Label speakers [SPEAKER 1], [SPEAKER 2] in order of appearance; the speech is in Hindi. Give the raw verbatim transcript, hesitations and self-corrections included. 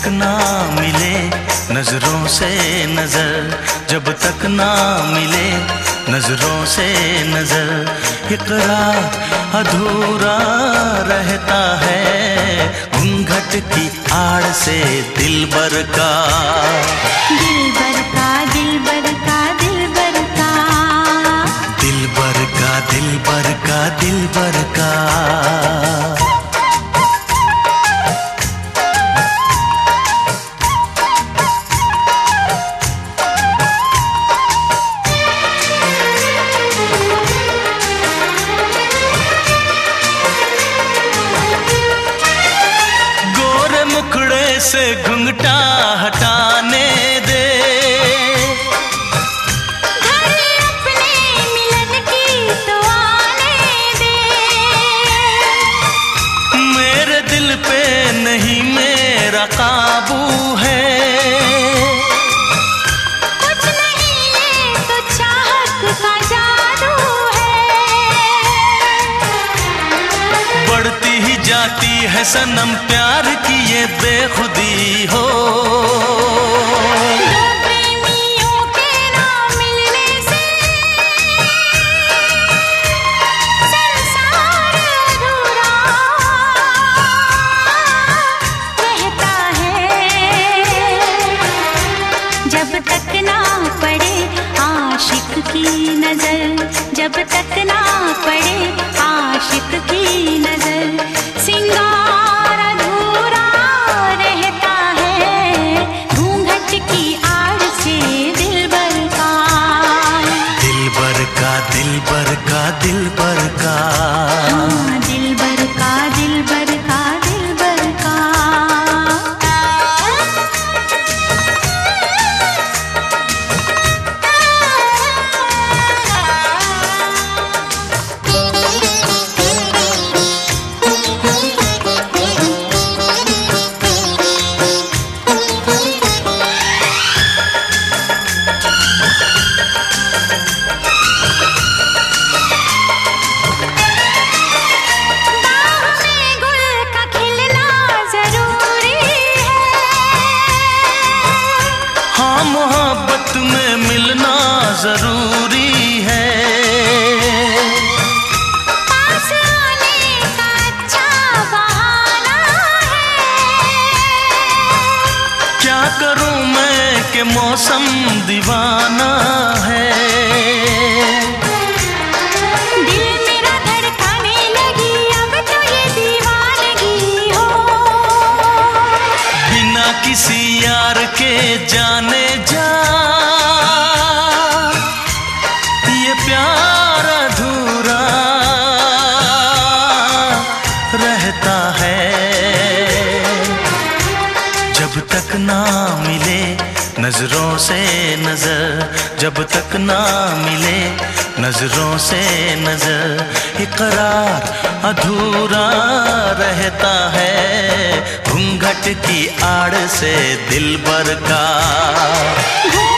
[SPEAKER 1] तक ना मिले नजरों से नजर, जब तक ना मिले नजरों से नजर, इकरार अधूरा रहता है घूंघट की आड़ से दिलबर का।
[SPEAKER 2] दिलबर का दिलबर का दिलबर का
[SPEAKER 1] दिलबर का दिलबर का दिलबर का। से घुंघटा हटाने दे,
[SPEAKER 2] घर अपने मिलन की तो आने दे।
[SPEAKER 1] मेरे दिल पे नहीं मेरा काबू है,
[SPEAKER 2] कुछ नहीं ये तो चाहत का जादू है।
[SPEAKER 1] बढ़ती ही जाती है सनम प्यार की ये बेखुदी हो।
[SPEAKER 2] दो प्रेमियों के ना मिलने से संसार अधूरा रहता है, जब तक ना पड़े आशिक की नजर, जब तक ना पड़े आशिक की नजर, सिंगार अधूरा रहता है घूंघट की आड़ से दिलबर का।
[SPEAKER 1] दिलबर का दिलबर का दिलबर का।
[SPEAKER 2] हाँ, दिलबर का दिलबर का दिलबर का।
[SPEAKER 1] मोहब्बत में मिलना जरूरी है,
[SPEAKER 2] पास आने का अच्छा बहाना है।
[SPEAKER 1] क्या करूं मैं कि मौसम दीवाना है।
[SPEAKER 2] दिल मेरा धड़काने लगी अब तो ये दीवानगी हो,
[SPEAKER 1] बिना किसी यार के जाने जा ये प्यार अधूरा रहता है, जब तक ना मिले नजरों से नजर, जब तक ना मिले नजरों से नजर, इकरार अधूरा रहता है घूंघट की आड़ से दिलबर का।